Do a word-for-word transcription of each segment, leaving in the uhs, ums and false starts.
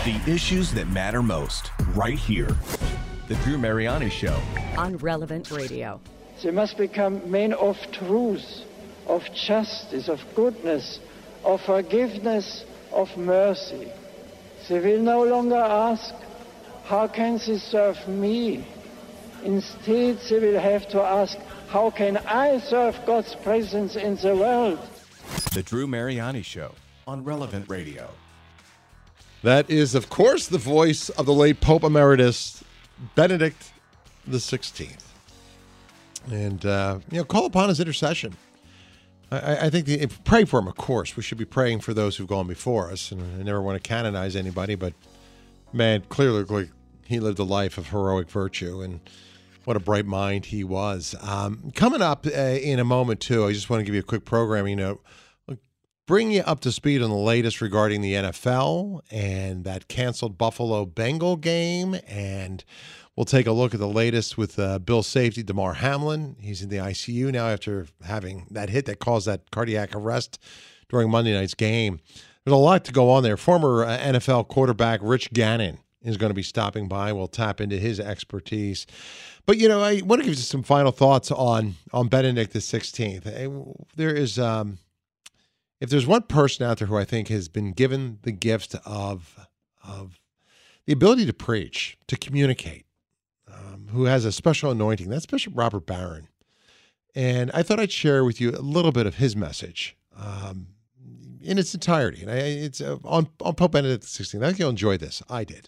The issues that matter most, right here. The Drew Mariani Show. On Relevant Radio. They must become men of truth, of justice, of goodness, of forgiveness, of mercy. They will no longer ask, how can they serve me? Instead, they will have to ask, how can I serve God's presence in the world? The Drew Mariani Show on Relevant Radio. That is, of course, the voice of the late Pope Emeritus Benedict the sixteenth. And, uh, you know, call upon his intercession. I, I think, the, pray for him, of course. We should be praying for those who've gone before us. And I never want to canonize anybody, but, man, clearly like, he lived a life of heroic virtue, and what a bright mind he was. Um, coming up uh, in a moment, too, I just want to give you a quick programming note. Bring you up to speed on the latest regarding the N F L and that canceled Buffalo Bengal game. And we'll take a look at the latest with uh, Bill safety, Damar Hamlin. He's in the I C U now after having that hit that caused that cardiac arrest during Monday night's game. There's a lot to go on there. Former uh, N F L quarterback Rich Gannon is going to be stopping by. We'll tap into his expertise. But, you know, I want to give you some final thoughts on, on Benedict the sixteenth. There is... Um, If there's one person out there who I think has been given the gift of, of the ability to preach, to communicate, um, who has a special anointing, that's Bishop Robert Barron. And I thought I'd share with you a little bit of his message um, in its entirety. And I, it's uh, on, on Pope Benedict the sixteenth. I think you'll enjoy this. I did.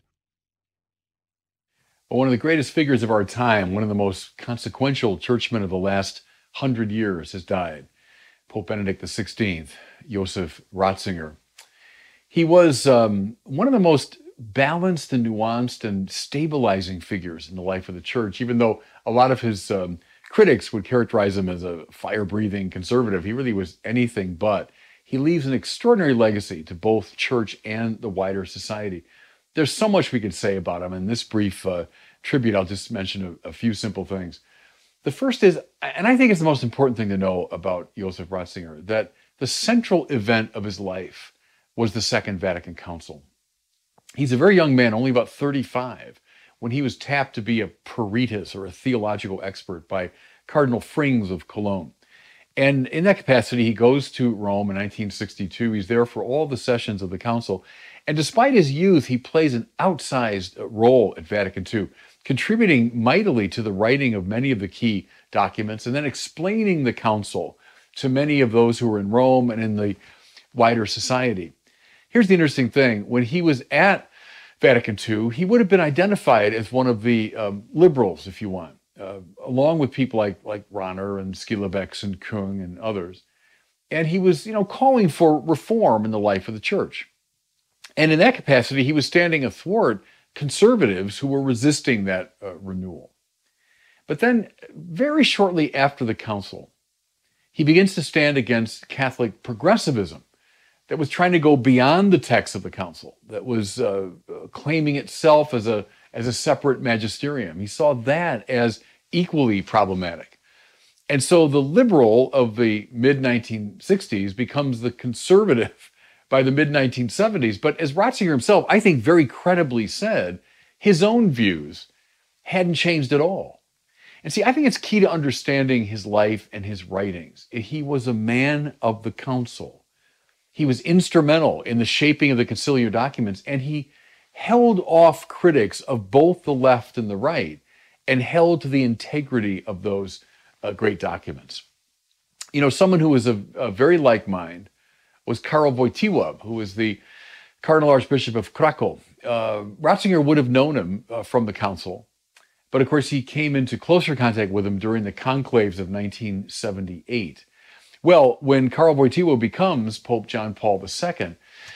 One of the greatest figures of our time, one of the most consequential churchmen of the last hundred years has died. Pope Benedict the sixteenth, Joseph Ratzinger. He was um, one of the most balanced and nuanced and stabilizing figures in the life of the church, even though a lot of his um, critics would characterize him as a fire-breathing conservative. He really was anything but. He leaves an extraordinary legacy to both church and the wider society. There's so much we could say about him. In this brief uh, tribute, I'll just mention a, a few simple things. The first is, and I think it's the most important thing to know about Joseph Ratzinger, that the central event of his life was the Second Vatican Council. He's a very young man, only about thirty-five, when he was tapped to be a peritus, or a theological expert, by Cardinal Frings of Cologne. And in that capacity, he goes to Rome in nineteen sixty-two. He's there for all the sessions of the council. And despite his youth, he plays an outsized role at Vatican Two, contributing mightily to the writing of many of the key documents, and then explaining the council to many of those who were in Rome and in the wider society. Here's the interesting thing. When he was at Vatican Two, he would have been identified as one of the um, liberals, if you want, uh, along with people like, like Rahner and Skilebex and Kung and others. And he was, you know, calling for reform in the life of the church. And in that capacity, he was standing athwart conservatives who were resisting that uh, renewal. But then, very shortly after the council, he begins to stand against Catholic progressivism that was trying to go beyond the text of the council, that was uh, claiming itself as a, as a separate magisterium. He saw that as equally problematic. And so the liberal of the mid nineteen sixties becomes the conservative by the mid nineteen seventies. But as Ratzinger himself, I think, very credibly said, his own views hadn't changed at all. And see, I think it's key to understanding his life and his writings. He was a man of the council. He was instrumental in the shaping of the conciliar documents, and he held off critics of both the left and the right and held to the integrity of those uh, great documents. You know, someone who was a, a very like mind was Karol Wojtyła, who was the Cardinal Archbishop of Krakow. Uh, Ratzinger would have known him uh, from the council, but of course he came into closer contact with him during the conclaves of nineteen seventy-eight. Well, when Karol Wojtyła becomes Pope John Paul the Second,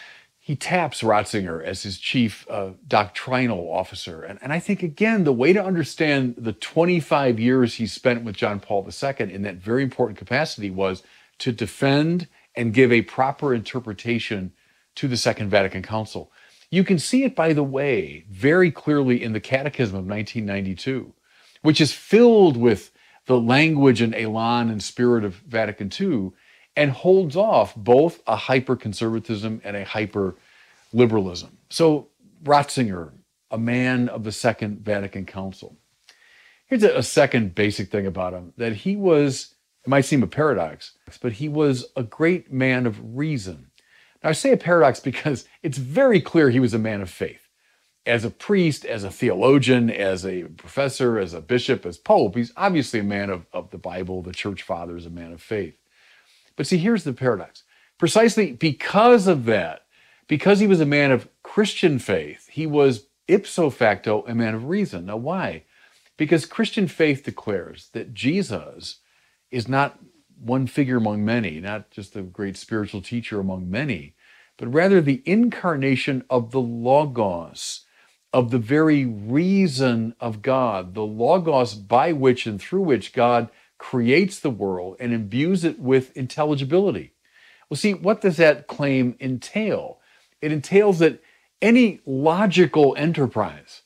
he taps Ratzinger as his chief uh, doctrinal officer. And, and I think, again, the way to understand the twenty-five years he spent with John Paul the Second in that very important capacity was to defend and give a proper interpretation to the Second Vatican Council. You can see it, by the way, very clearly in the Catechism of nineteen ninety-two, which is filled with the language and elan and spirit of Vatican Two, and holds off both a hyper-conservatism and a hyper-liberalism. So Ratzinger, a man of the Second Vatican Council. Here's a, a second basic thing about him, that he was, it might seem a paradox, but he was a great man of reason. Now, I say a paradox because it's very clear he was a man of faith. As a priest, as a theologian, as a professor, as a bishop, as pope, he's obviously a man of, of the Bible, the church fathers, a man of faith. But see, here's the paradox. Precisely because of that, because he was a man of Christian faith, he was ipso facto a man of reason. Now, why? Because Christian faith declares that Jesus is not one figure among many, not just a great spiritual teacher among many, but rather the incarnation of the Logos, of the very reason of God, the Logos by which and through which God creates the world and imbues it with intelligibility. Well, see, what does that claim entail? It entails that any logical enterprise,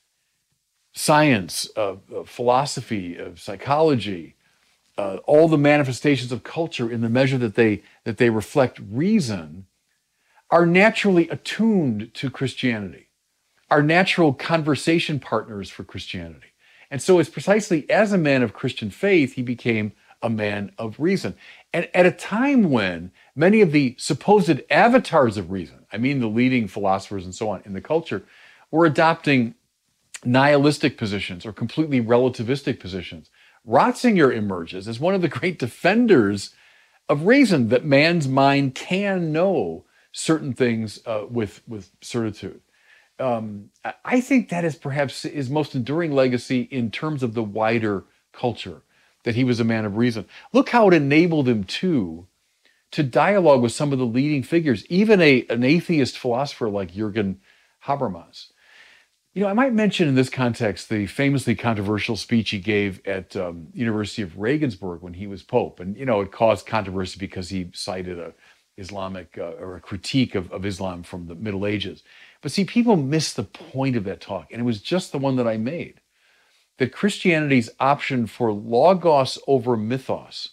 science, uh, uh, philosophy, uh, psychology, uh, all the manifestations of culture in the measure that they that they reflect reason, are naturally attuned to Christianity, are natural conversation partners for Christianity. And so it's precisely as a man of Christian faith, he became a man of reason. And at a time when many of the supposed avatars of reason, I mean the leading philosophers and so on in the culture, were adopting nihilistic positions or completely relativistic positions, Ratzinger emerges as one of the great defenders of reason, that man's mind can know certain things uh, with, with certitude. Um, I think that is perhaps his most enduring legacy in terms of the wider culture, that he was a man of reason. Look how it enabled him too to dialogue with some of the leading figures, even a, an atheist philosopher like Jürgen Habermas. You know, I might mention in this context the famously controversial speech he gave at um, University of Regensburg when he was Pope. And, you know, it caused controversy because he cited a Islamic uh, or a critique of, of Islam from the Middle Ages. But see, people miss the point of that talk. And it was just the one that I made. That Christianity's option for logos over mythos,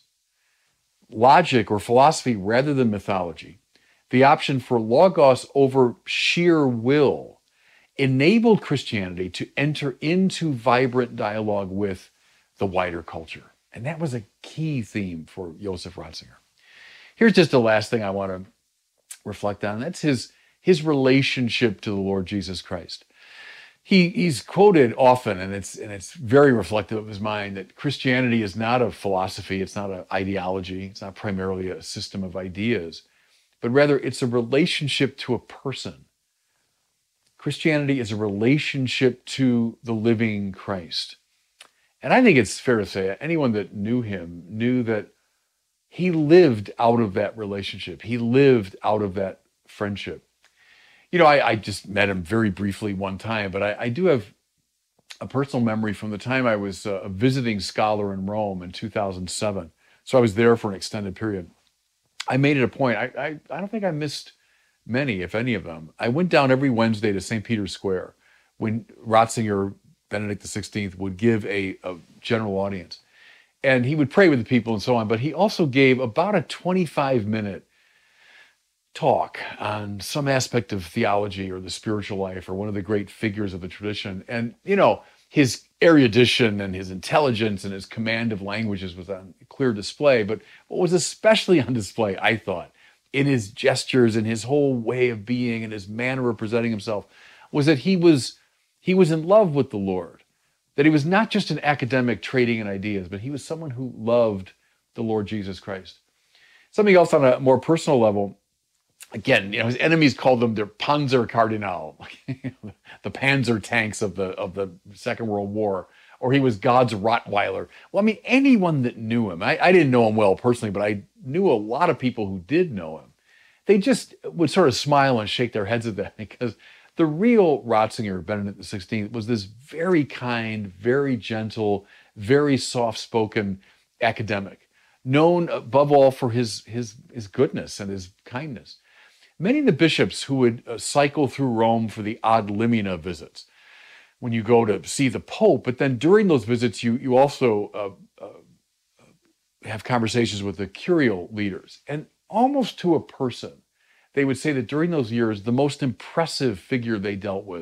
logic or philosophy rather than mythology, the option for logos over sheer will, enabled Christianity to enter into vibrant dialogue with the wider culture. And that was a key theme for Joseph Ratzinger. Here's just the last thing I want to reflect on. That's his, his relationship to the Lord Jesus Christ. He, he's quoted often, and it's, and it's very reflective of his mind, that Christianity is not a philosophy, it's not an ideology, it's not primarily a system of ideas, but rather it's a relationship to a person. Christianity is a relationship to the living Christ. And I think it's fair to say anyone that knew him knew that he lived out of that relationship. He lived out of that friendship. You know, I, I just met him very briefly one time, but I, I do have a personal memory from the time I was a visiting scholar in Rome in two thousand seven. So I was there for an extended period. I made it a point. I, I, I don't think I missed many, if any of them. I went down every Wednesday to Saint Peter's Square when Ratzinger, Benedict the sixteenth, would give a, a general audience. And he would pray with the people and so on, but he also gave about a twenty-five minute talk on some aspect of theology or the spiritual life or one of the great figures of the tradition. And, you know, his erudition and his intelligence and his command of languages was on clear display. But what was especially on display, I thought, in his gestures and his whole way of being and his manner of presenting himself, was that he was he was in love with the Lord. That he was not just an academic trading in ideas, but he was someone who loved the Lord Jesus Christ. Something else on a more personal level, again, you know, his enemies called them their Panzer Cardinal, the Panzer tanks of the of the Second World War, or he was God's Rottweiler. Well, I mean, anyone that knew him, I, I didn't know him well personally, but I knew a lot of people who did know him. They just would sort of smile and shake their heads at that, because the real Ratzinger, Benedict the sixteenth, was this very kind, very gentle, very soft-spoken academic, known above all for his, his, his goodness and his kindness. Many of the bishops who would uh, cycle through Rome for the ad limina visits, when you go to see the Pope, but then during those visits, you, you also uh, uh, have conversations with the curial leaders. And almost to a person, they would say that during those years, the most impressive figure they dealt with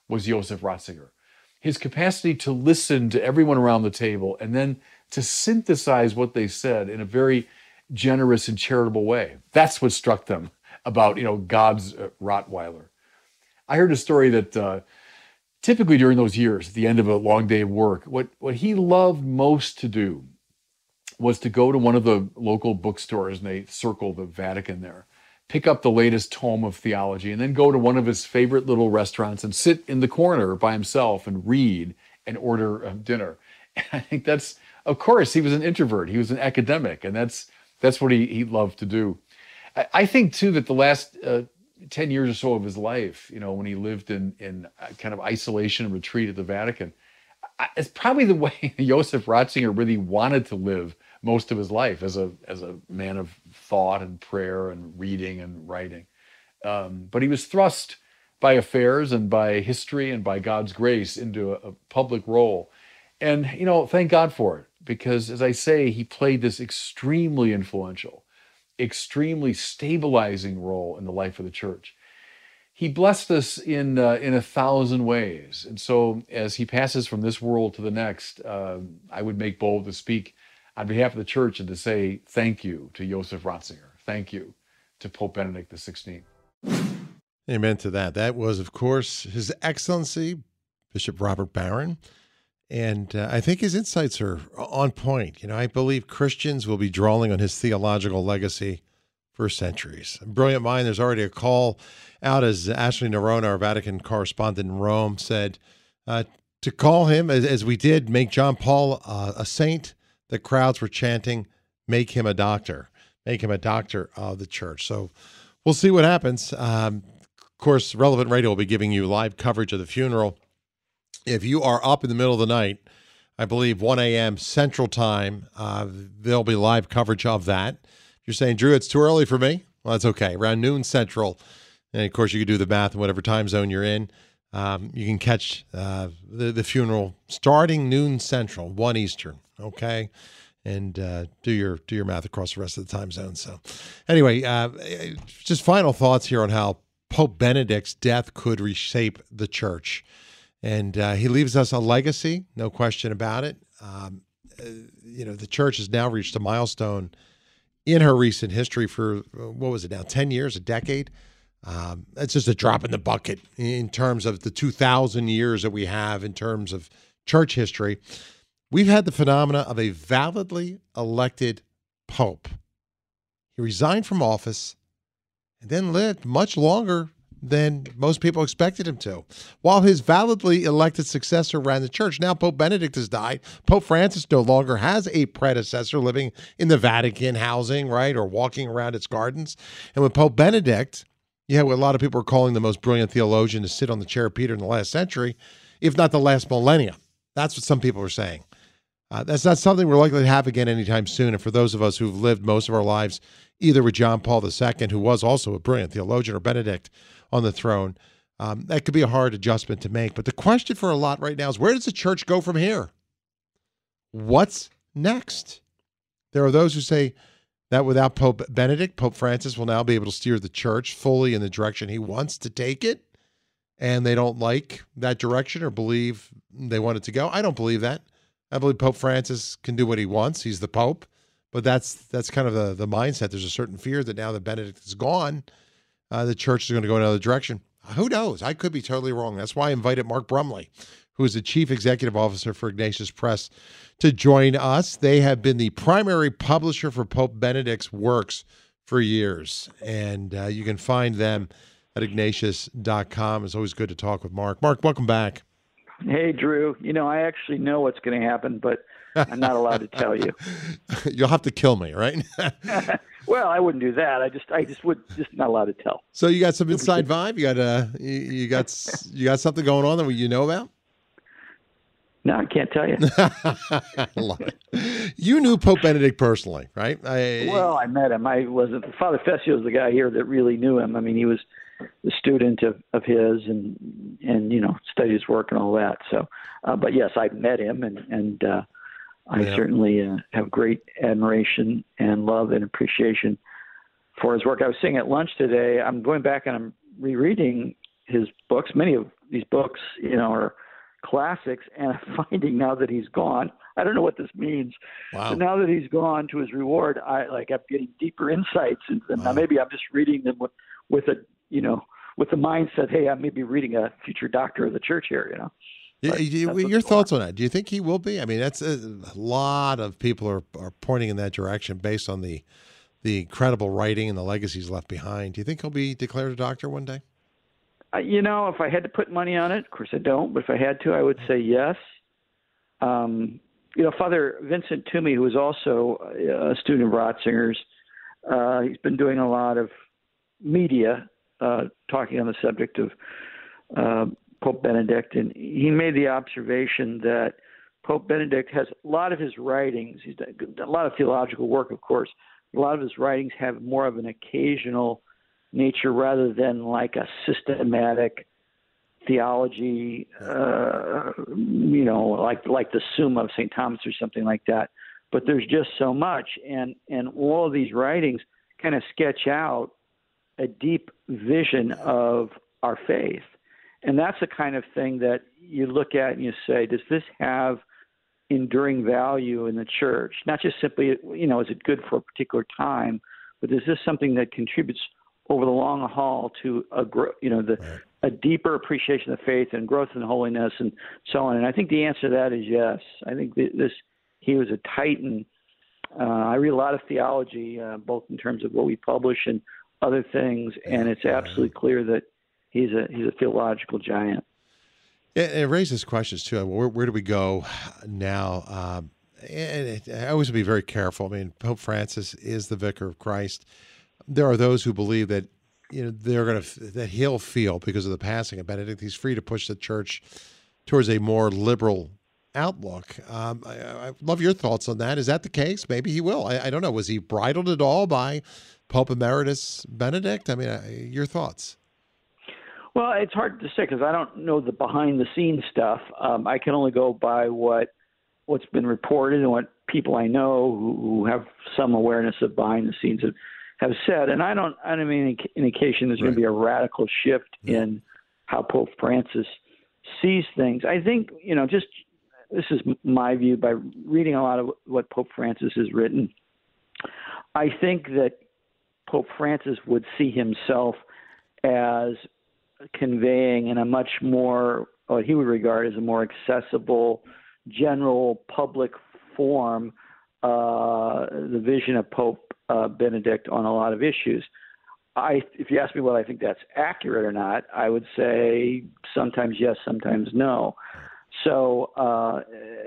was Joseph Ratzinger. His capacity to listen to everyone around the table and then to synthesize what they said in a very generous and charitable way. That's what struck them about, you know, God's uh, Rottweiler. I heard a story that uh, typically during those years, at the end of a long day of work, what, what he loved most to do was to go to one of the local bookstores, and they circle the Vatican there, pick up the latest tome of theology, and then go to one of his favorite little restaurants and sit in the corner by himself and read and order um, dinner. And I think that's, of course, he was an introvert. He was an academic, and that's that's what he, he loved to do. I, I think, too, that the last uh, ten years or so of his life, you know, when he lived in, in kind of isolation and retreat at the Vatican, I, it's probably the way Joseph Ratzinger really wanted to live most of his life as a as a man of thought and prayer and reading and writing. Um, but he was thrust by affairs and by history and by God's grace into a, a public role. And, you know, thank God for it, because as I say, he played this extremely influential, extremely stabilizing role in the life of the church. He blessed us in uh, in a thousand ways. And so as he passes from this world to the next, uh, I would make bold to speak on behalf of the church and to say thank you to Joseph Ratzinger. Thank you to Pope Benedict the sixteenth. Amen to that. That was, of course, His Excellency, Bishop Robert Barron. And uh, I think his insights are on point. You know, I believe Christians will be drawing on his theological legacy for centuries. A brilliant mind. There's already a call out, as Ashley Nerona, our Vatican correspondent in Rome, said, uh, to call him, as, as we did, make John Paul uh, a saint. The crowds were chanting, make him a doctor, make him a doctor of the church. So we'll see what happens. Um, of course, Relevant Radio will be giving you live coverage of the funeral. If you are up in the middle of the night, I believe one a.m. Central Time, uh, there'll be live coverage of that. If you're saying, Drew, it's too early for me, well, that's okay. Around noon Central, and of course you can do the math in whatever time zone you're in. Um, you can catch uh, the, the funeral starting noon Central, one Eastern, okay? And uh, do your do your math across the rest of the time zone. So anyway, uh, just final thoughts here on how Pope Benedict's death could reshape the church. And uh, he leaves us a legacy, no question about it. Um, uh, you know, the church has now reached a milestone in her recent history for, what was it now, ten years, a decade? Um, it's just a drop in the bucket in terms of the two thousand years that we have in terms of church history. We've had the phenomena of a validly elected pope. He resigned from office and then lived much longer than most people expected him to, while his validly elected successor ran the church. Now Pope Benedict has died. Pope Francis no longer has a predecessor living in the Vatican housing, right, or walking around its gardens. And with Pope Benedict, you had what a lot of people are calling the most brilliant theologian to sit on the chair of Peter in the last century, if not the last millennia. That's what some people are saying. Uh, that's not something we're likely to have again anytime soon. And for those of us who've lived most of our lives either with John Paul the Second, who was also a brilliant theologian, or Benedict on the throne, um, that could be a hard adjustment to make. But the question for a lot right now is, where does the church go from here? What's next? There are those who say that without Pope Benedict, Pope Francis will now be able to steer the church fully in the direction he wants to take it, and they don't like that direction or believe they want it to go. I don't believe that. I believe Pope Francis can do what he wants. He's the Pope, but that's that's kind of the, the mindset. There's a certain fear that now that Benedict is gone, uh, the church is going to go another direction. Who knows? I could be totally wrong. That's why I invited Mark Brumley, who is the Chief Executive Officer for Ignatius Press, to join us. They have been the primary publisher for Pope Benedict's works for years, and uh, you can find them at ignatius dot com. It's always good to talk with Mark. Mark, welcome back. Hey, Drew. You know, I actually know what's going to happen, but I'm not allowed to tell you. You'll have to kill me, right? Well, I wouldn't do that. I just, I just would, just not allowed to tell. So you got some inside vibe. You got uh, you, you got you got something going on that you know about? No, I can't tell you. I love it. You knew Pope Benedict personally, right? I, well, I met him. I wasn't. Father Fessio is the guy here that really knew him. I mean, he was the student of, of his, and and you know, studied his work and all that. So, uh, but yes, I met him, and and uh, I yeah. certainly uh, have great admiration and love and appreciation for his work. I was saying at lunch today, I'm going back and I'm rereading his books. Many of these books, you know, are classics, and I'm finding now that he's gone. I don't know what this means. Wow. But now that he's gone to his reward, I like I'm getting deeper insights into them. Wow. Now maybe I'm just reading them with, with a you know with the mindset, hey, I may be reading a future doctor of the church here. You know. You, But you, that's what's your going thoughts on that? Do you think he will be? I mean, that's a, a lot of people are, are pointing in that direction based on the the incredible writing and the legacies left behind. Do you think he'll be declared a doctor one day? Uh, you know, if I had to put money on it, of course I don't, but if I had to, I would say yes. Um, you know, Father Vincent Toomey, who is also a student of Ratzinger's, uh, he's been doing a lot of media uh, talking on the subject of uh, Pope Benedict, and he made the observation that Pope Benedict has a lot of his writings, he's done a lot of theological work, of course. A lot of his writings have more of an occasional nature rather than like a systematic theology, uh, you know, like like the Summa of Saint Thomas or something like that. But there's just so much, and and all of these writings kind of sketch out a deep vision of our faith, and that's the kind of thing that you look at and you say, does this have enduring value in the church? Not just simply, you know, is it good for a particular time, but is this something that contributes over the long haul to a, you know, the Right. a deeper appreciation of faith and growth in holiness and so on? And I think the answer to that is yes. I think this he was a titan. Uh, I read a lot of theology, uh, both in terms of what we publish and other things, and it's absolutely clear that he's a he's a theological giant. It, it raises questions too. Where, where do we go now? Um, and it, I always be very careful. I mean, Pope Francis is the vicar of Christ. There are those who believe that you know they're going to that he'll feel because of the passing of Benedict. He's free to push the church towards a more liberal outlook. Um, I, I love your thoughts on that. Is that the case? Maybe he will. I, I don't know. Was he bridled at all by Pope Emeritus Benedict? I mean, I, your thoughts. Well, it's hard to say because I don't know the behind-the-scenes stuff. Um, I can only go by what what's been reported and what people I know who, who have some awareness of behind-the-scenes have, have said. And I don't, I don't mean any indication there's right. going to be a radical shift yeah. in how Pope Francis sees things. I think, you know, just this is my view by reading a lot of what Pope Francis has written. I think that Pope Francis would see himself as conveying in a much more, what he would regard as a more accessible, general public form, uh, the vision of Pope uh, Benedict on a lot of issues. I, if you ask me whether I think that's accurate or not, I would say sometimes yes, sometimes no. So uh,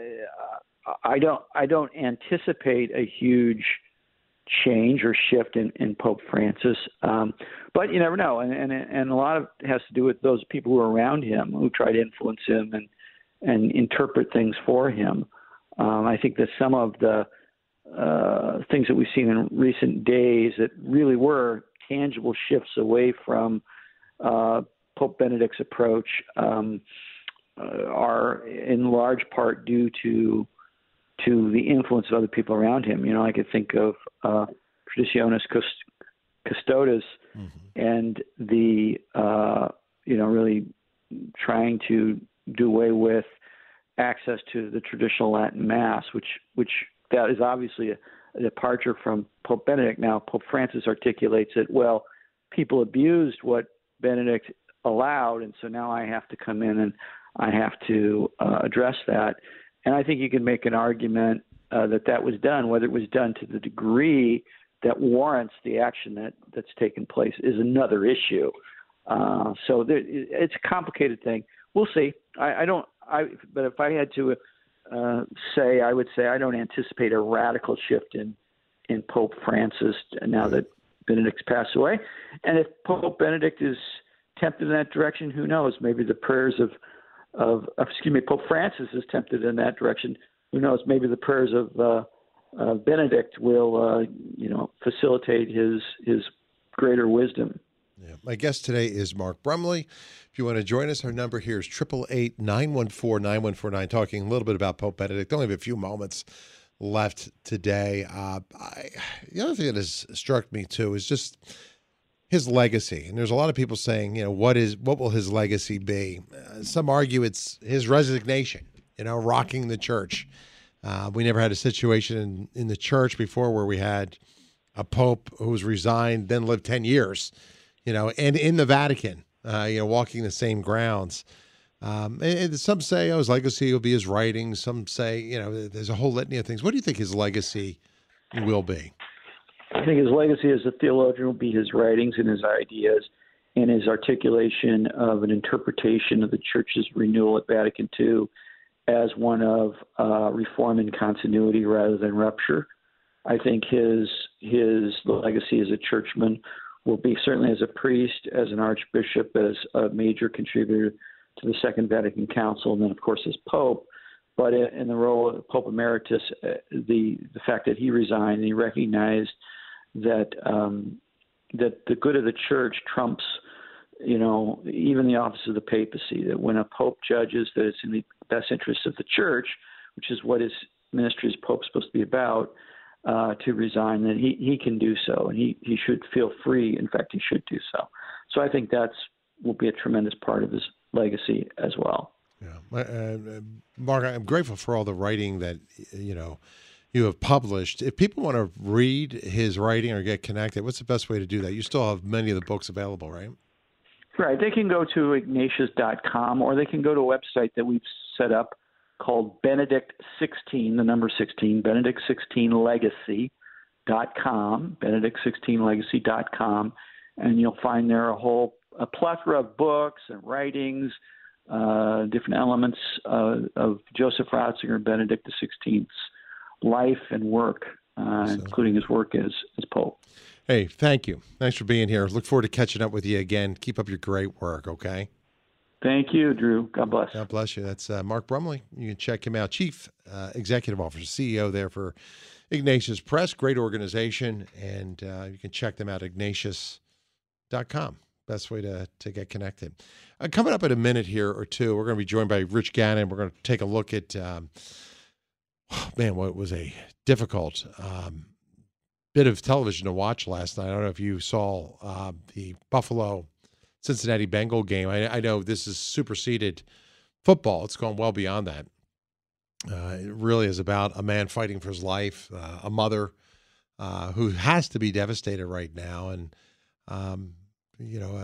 I don't, I don't anticipate a huge change or shift in, in Pope Francis, um, but you never know, and, and and a lot of it has to do with those people who are around him who try to influence him and and interpret things for him. Um, I think that some of the uh, things that we've seen in recent days that really were tangible shifts away from uh, Pope Benedict's approach um, uh, are in large part due to to the influence of other people around him. You know, I could think of uh, Traditionis Custodes mm-hmm. and the, uh, you know, really trying to do away with access to the traditional Latin Mass, which which that is obviously a, a departure from Pope Benedict. Now, Pope Francis articulates it, well, people abused what Benedict allowed, and so now I have to come in and I have to uh, address that. And I think you can make an argument uh, that that was done. Whether it was done to the degree that warrants the action that, that's taken place is another issue. Uh, so there, it's a complicated thing. We'll see. I, I don't. I. But if I had to uh, say, I would say I don't anticipate a radical shift in in Pope Francis now that Benedict's passed away. And if Pope Benedict is tempted in that direction, who knows? Maybe the prayers of Of, excuse me, Pope Francis is tempted in that direction. Who knows? Maybe the prayers of uh, uh, Benedict will, uh, you know, facilitate his his greater wisdom. Yeah. My guest today is Mark Brumley. If you want to join us, our number here is eight eight eight, nine one four, nine one four nine. Talking a little bit about Pope Benedict. Only have a few moments left today. Uh, I, the other thing that has struck me too is just his legacy. And there's a lot of people saying, you know, what is what will his legacy be? Uh, some argue it's his resignation, you know, rocking the church. Uh, we never had a situation in, in the church before where we had a pope who was resigned, then lived ten years, you know, and in the Vatican, uh, you know, walking the same grounds. Um, and, and some say, oh, his legacy will be his writings. Some say, you know, there's a whole litany of things. What do you think his legacy will be? I think his legacy as a theologian will be his writings and his ideas and his articulation of an interpretation of the Church's renewal at Vatican Two as one of uh, reform and continuity rather than rupture. I think his his legacy as a churchman will be certainly as a priest, as an archbishop, as a major contributor to the Second Vatican Council, and then, of course, as Pope. But in the role of Pope Emeritus, the the fact that he resigned and he recognized that um, that the good of the Church trumps, you know, even the office of the papacy. That when a Pope judges that it's in the best interest of the Church, which is what his ministry as Pope is supposed to be about, uh, to resign, that he, he can do so, and he, he should feel free. In fact, he should do so. So I think that's will be a tremendous part of his legacy as well. Yeah, uh, Mark, I'm grateful for all the writing that you know you have published. If people want to read his writing or get connected, what's the best way to do that? You still have many of the books available, right? Right. They can go to ignatius dot com, or they can go to a website that we've set up called Benedict sixteen, the number sixteen, Benedict sixteen legacy dot com, Benedict sixteen legacy dot com, and you'll find there a whole a plethora of books and writings, uh, different elements uh, of Joseph Ratzinger, Benedict the sixteenth's life and work, uh, so, including his work as, as Pope. Hey, thank you. Thanks for being here. Look forward to catching up with you again. Keep up your great work, okay? Thank you, Drew. God bless. God bless you. That's uh, Mark Brumley. You can check him out, Chief uh, Executive Officer, C E O there for Ignatius Press. Great organization, and uh, you can check them out, ignatius dot com. Best way to, to get connected. Uh, coming up in a minute here or two, we're going to be joined by Rich Gannon. We're going to take a look at, um, man, what was a difficult um, bit of television to watch last night. I don't know if you saw uh, the Buffalo Cincinnati Bengal game. I, I know this has superseded football. It's gone well beyond that. Uh, it really is about a man fighting for his life, uh, a mother uh, who has to be devastated right now, and um, you know,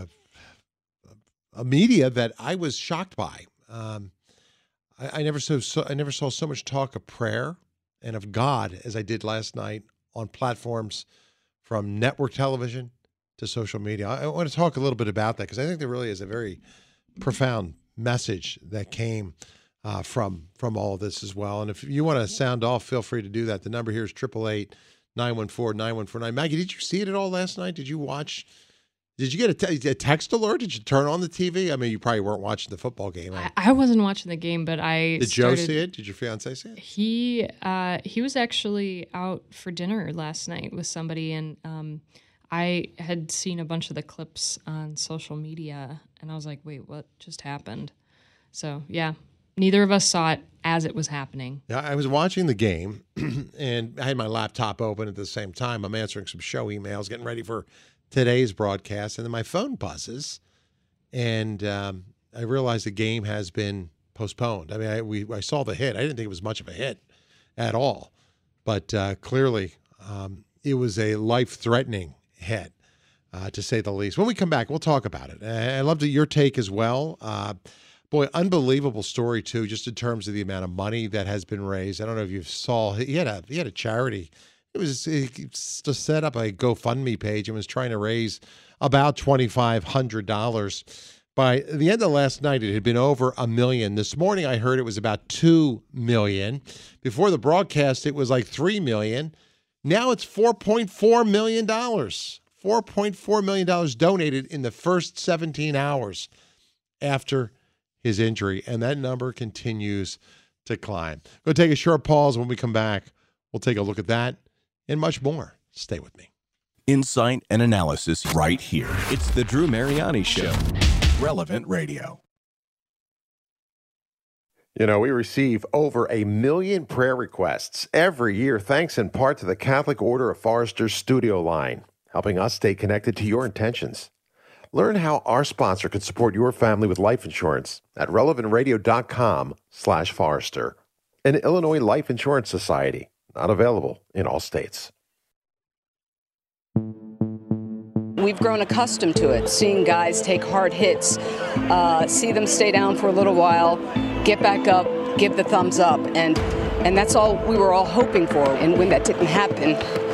a, a media that I was shocked by. Um, I, I never saw so, I never saw so much talk of prayer and of God as I did last night on platforms from network television to social media. I, I want to talk a little bit about that because I think there really is a very profound message that came uh, from from all of this as well. And if you want to sound off, feel free to do that. The number here is eight eight eight, nine one four, nine one four nine. Maggie, did you see it at all last night? Did you watch? Did you get a, te- a text alert? Did you turn on the T V? I mean, you probably weren't watching the football game. I, I wasn't watching the game, but I Did started, Joe see it? Did your fiance see it? He uh, he was actually out for dinner last night with somebody, and um, I had seen a bunch of the clips on social media, and I was like, wait, what just happened? So, yeah, neither of us saw it as it was happening. Yeah, I was watching the game, and I had my laptop open at the same time. I'm answering some show emails, getting ready for today's broadcast, and then my phone buzzes, and um, I realized the game has been postponed. I mean, I, we, I saw the hit. I didn't think it was much of a hit at all, but uh, clearly um, it was a life-threatening hit, uh, to say the least. When we come back, we'll talk about it. I love your take as well. Uh, boy, unbelievable story, too, just in terms of the amount of money that has been raised. I don't know if you saw, he had a, he had a charity. It was to set up a GoFundMe page and was trying to raise about twenty-five hundred dollars. By the end of last night, it had been over a million. This morning, I heard it was about two million. Before the broadcast, it was like three million. Now it's four point four million dollars. four point four million dollars donated in the first seventeen hours after his injury, and that number continues to climb. We'll take a short pause. When we come back, we'll take a look at that and much more. Stay with me. Insight and analysis right here. It's the Drew Mariani Show. Relevant Radio. You know, we receive over a million prayer requests every year, thanks in part to the Catholic Order of Foresters Studio Line. helping us stay connected to your intentions. Learn how our sponsor can support your family with life insurance at relevantradio.com slash Forrester. An Illinois Life Insurance Society, not available in all states. We've grown accustomed to it, seeing guys take hard hits, uh, see them stay down for a little while, get back up, give the thumbs up, and and that's all we were all hoping for. And when that didn't happen,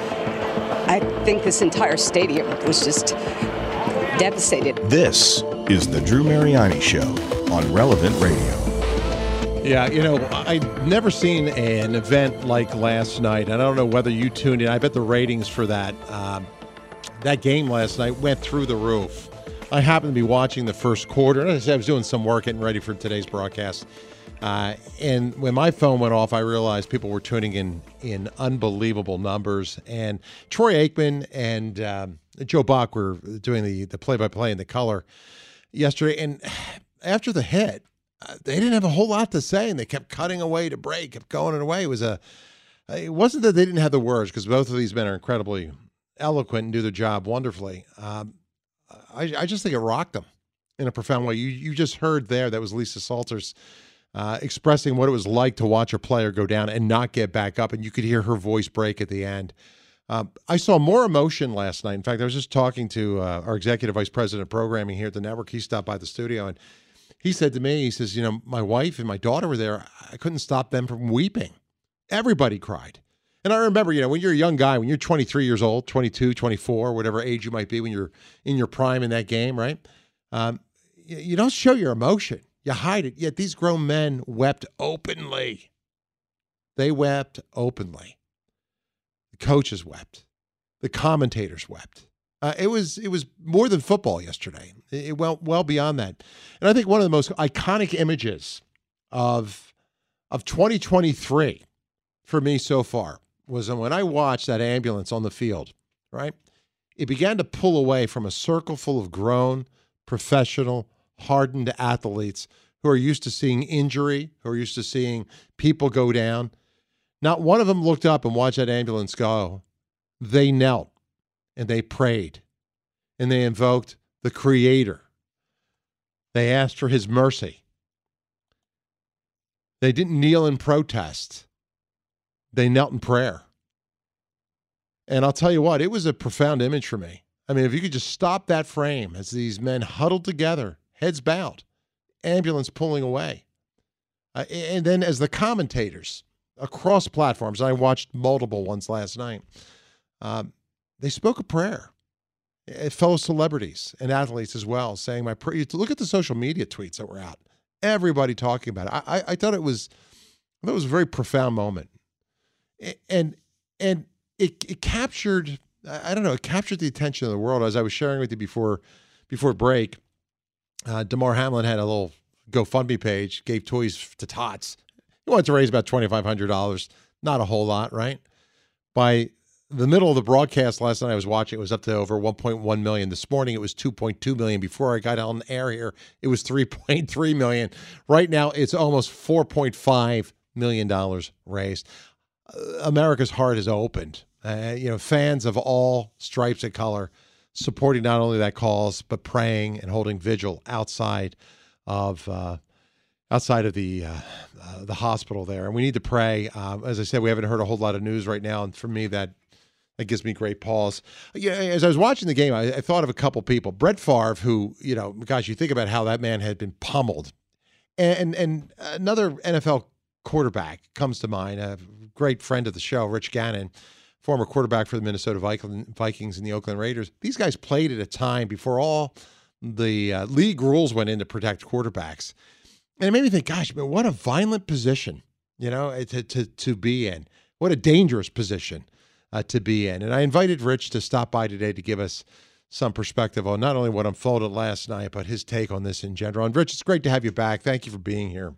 I think this entire stadium was just devastated. This is the Drew Mariani Show on Relevant Radio. Yeah, you know, I'd never seen an event like last night. I don't know whether you tuned in. I bet the ratings for that um, that game last night went through the roof. I happened to be watching the first quarter. And as I said, I was doing some work getting ready for today's broadcast. Uh, and when my phone went off, I realized people were tuning in in unbelievable numbers. And Troy Aikman and um, Joe Buck were doing the, the play-by-play and the color yesterday. And after the hit, uh, they didn't have a whole lot to say, and they kept cutting away to break, kept going away. It was a, it wasn't that they didn't have the words, because both of these men are incredibly eloquent and do their job wonderfully. Um, I, I just think it rocked them in a profound way. You you just heard there, that was Lisa Salters uh, expressing what it was like to watch a player go down and not get back up, and you could hear her voice break at the end. Um, I saw more emotion last night. In fact, I was just talking to uh, our executive vice president of programming here at the network. He stopped by the studio, and he said to me, he says, you know, my wife and my daughter were there. I couldn't stop them from weeping. Everybody cried. And I remember, you know, when you're a young guy, when you're twenty-three years old, twenty-two, twenty-four, whatever age you might be when you're in your prime in that game, right? Um, you, you don't show your emotion. You hide it. Yet these grown men wept openly. They wept openly. The coaches wept. The commentators wept. Uh, it was it was more than football yesterday. It, it went well beyond that. And I think one of the most iconic images of of twenty twenty-three for me so far was when I watched that ambulance on the field, right? It began to pull away from a circle full of grown, professional, hardened athletes who are used to seeing injury, who are used to seeing people go down. Not one of them looked up and watched that ambulance go. They knelt and they prayed and they invoked the Creator. They asked for his mercy. They didn't kneel in protest. They knelt in prayer. And I'll tell you what, it was a profound image for me. I mean, if you could just stop that frame as these men huddled together, heads bowed, ambulance pulling away. Uh, and then as the commentators across platforms, I watched multiple ones last night, um, they spoke a prayer. Fellow celebrities and athletes as well, saying my prayer. Look at the social media tweets that were out. Everybody talking about it. I, I, I thought it was, I thought it was a very profound moment. And and it it captured, I don't know, it captured the attention of the world. As I was sharing with you before before break, uh, Damar Hamlin had a little GoFundMe page, gave toys to tots. He wanted to raise about twenty-five hundred dollars. Not a whole lot, right? By the middle of the broadcast last night I was watching, it was up to over one point one million dollars. This morning it was two point two million dollars. Before I got on air here, it was three point three million dollars. Right now it's almost four point five million dollars raised. America's heart is opened. Uh, you know, fans of all stripes and color supporting not only that cause, but praying and holding vigil outside of uh, outside of the uh, uh, the hospital there. And we need to pray. Uh, as I said, we haven't heard a whole lot of news right now, and for me, that that gives me great pause. Yeah, as I was watching the game, I, I thought of a couple people. Brett Favre, who, you know, gosh, you think about how that man had been pummeled, and and another N F L quarterback comes to mind, a great friend of the show, Rich Gannon, former quarterback for the Minnesota Vikings and the Oakland Raiders. These guys played at a time before all the uh, league rules went in to protect quarterbacks. And it made me think, gosh, man, what a violent position, you know, to to, to be in. What a dangerous position uh, to be in. And I invited Rich to stop by today to give us some perspective on not only what unfolded last night, but his take on this in general. And Rich, it's great to have you back. Thank you for being here.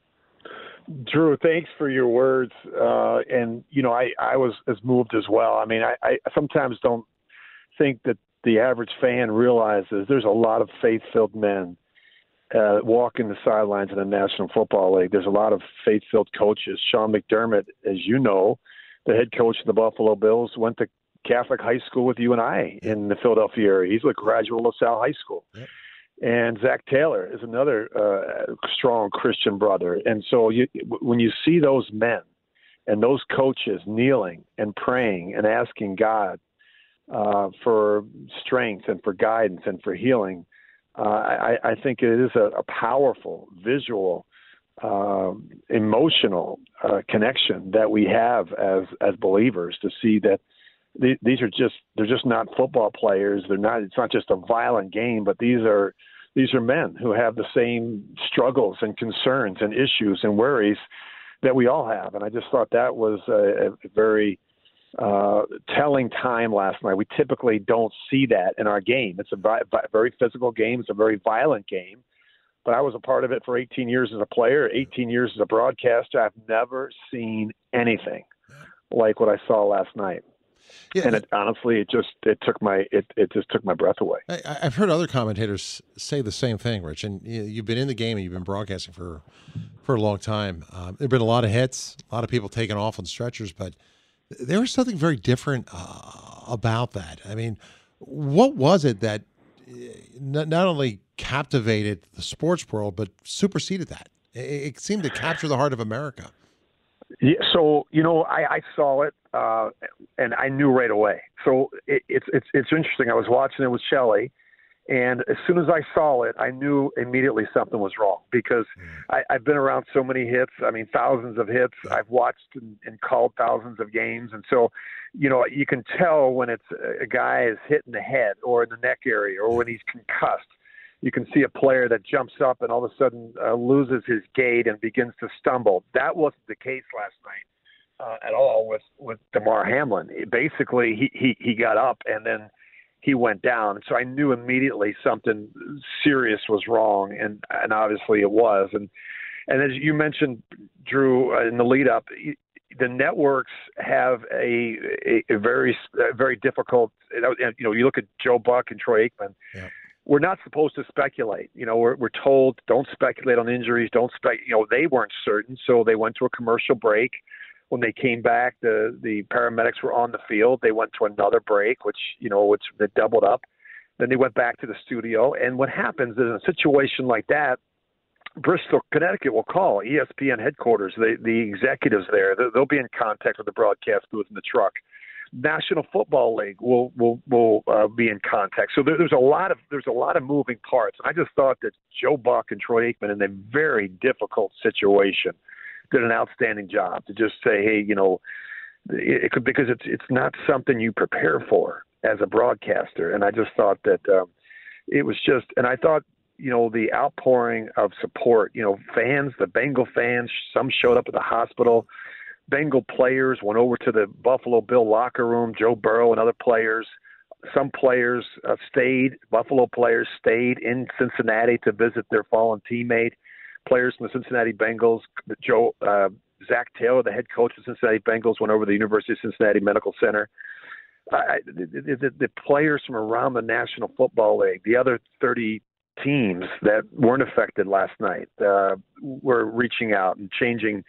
Drew, thanks for your words. Uh, and, you know, I, I was as moved as well. I mean, I, I sometimes don't think that the average fan realizes there's a lot of faith-filled men uh, walking the sidelines in the National Football League. There's a lot of faith-filled coaches. Sean McDermott, as you know, the head coach of the Buffalo Bills, went to Catholic high school with you and I in the Philadelphia area. He's a graduate of LaSalle High School. Yep. And Zach Taylor is another uh, strong Christian brother. And so you, when you see those men and those coaches kneeling and praying and asking God uh, for strength and for guidance and for healing, uh, I, I think it is a, a powerful visual, uh, emotional uh, connection that we have as as believers to see that th- these are just they're just not football players. They're not. It's not just a violent game, but these are these are men who have the same struggles and concerns and issues and worries that we all have. And I just thought that was a, a very uh, telling time last night. We typically don't see that in our game. It's a vi- very physical game. It's a very violent game. But I was a part of it for eighteen years as a player, eighteen years as a broadcaster. I've never seen anything like what I saw last night. Yeah, and it, honestly, it just it took my it, it just took my breath away. I, I've heard other commentators say the same thing, Rich. And you've been in the game and you've been broadcasting for for a long time. Um, there've been a lot of hits, a lot of people taken off on stretchers, but there was something very different uh, about that. I mean, what was it that not, not only captivated the sports world but superseded that? It, it seemed to capture the heart of America. Yeah, so you know, I, I saw it, uh, and I knew right away. So it, it's it's it's interesting. I was watching it with Shelley, and as soon as I saw it, I knew immediately something was wrong because I, I've been around so many hits. I mean, thousands of hits. I've watched and, and called thousands of games, and so you know, you can tell when it's a guy is hit in the head or in the neck area or when he's concussed. You can see a player that jumps up and all of a sudden uh, loses his gait and begins to stumble. That wasn't the case last night uh, at all with, with Damar Hamlin. It basically, he, he, he got up and then he went down. So I knew immediately something serious was wrong, and, and obviously it was. And and as you mentioned, Drew, in the lead up, the networks have a, a, a very a very difficult. You know, you look at Joe Buck and Troy Aikman. Yeah. We're not supposed to speculate. You know, we're, we're told don't speculate on injuries. Don't spec. You know, they weren't certain, so they went to a commercial break. When they came back, the the paramedics were on the field. They went to another break, which you know, which they doubled up. Then they went back to the studio. And what happens is in a situation like that, Bristol, Connecticut will call E S P N headquarters. The the executives there, they'll be in contact with the broadcast booth in the truck. National Football League will will will uh, be in contact. So there, there's a lot of there's a lot of moving parts. And I just thought that Joe Buck and Troy Aikman, in a very difficult situation, did an outstanding job to just say, hey, you know, it, it could because it's it's not something you prepare for as a broadcaster. And I just thought that um, it was just, and I thought, you know, the outpouring of support. You know, fans, the Bengal fans, some showed up at the hospital. Bengal players went over to the Buffalo Bill locker room, Joe Burrow and other players. Some players uh, stayed, Buffalo players stayed in Cincinnati to visit their fallen teammate. Players from the Cincinnati Bengals, Joe, uh, Zach Taylor, the head coach of the Cincinnati Bengals, went over to the University of Cincinnati Medical Center. Uh, the, the, the players from around the National Football League, the other thirty teams that weren't affected last night, uh, were reaching out and changing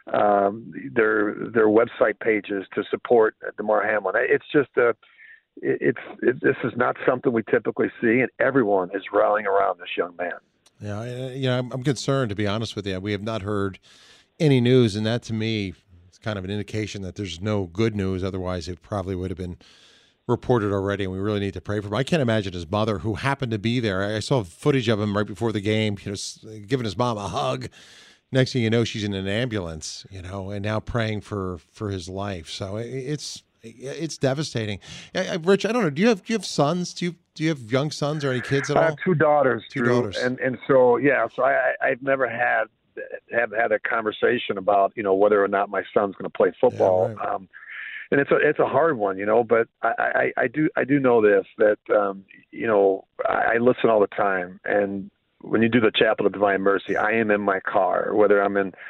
um, their their website pages to support Damar Hamlin. It's just a, it, it's it, this is not something we typically see, and everyone is rallying around this young man. Yeah, you know, I'm, I'm concerned, to be honest with you. We have not heard any news, and that to me is kind of an indication that there's no good news. Otherwise, it probably would have been reported already, and we really need to pray for him. I can't imagine his mother, who happened to be there. I saw footage of him right before the game, you know, giving his mom a hug. Next thing you know, she's in an ambulance, you know, and now praying for, for his life. So it's it's devastating. Rich, I don't know. Do you have do you have sons? Do you do you have young sons or any kids at all? I have two daughters. Two Drew, daughters, and and so yeah. So I I've never had have had a conversation about you know whether or not my son's going to play football. Yeah, right. um, And it's a it's a hard one, you know. But I, I, I do I do know this that um, you know I, I listen all the time, and when you do the Chapel of Divine Mercy, I am in my car, whether I'm in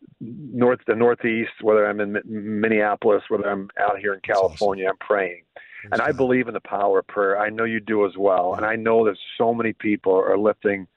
north the Northeast, whether I'm in Minneapolis, whether I'm out here in California, awesome. I'm praying, Thanks and I God. believe in the power of prayer. I know you do as well, and I know that so many people are lifting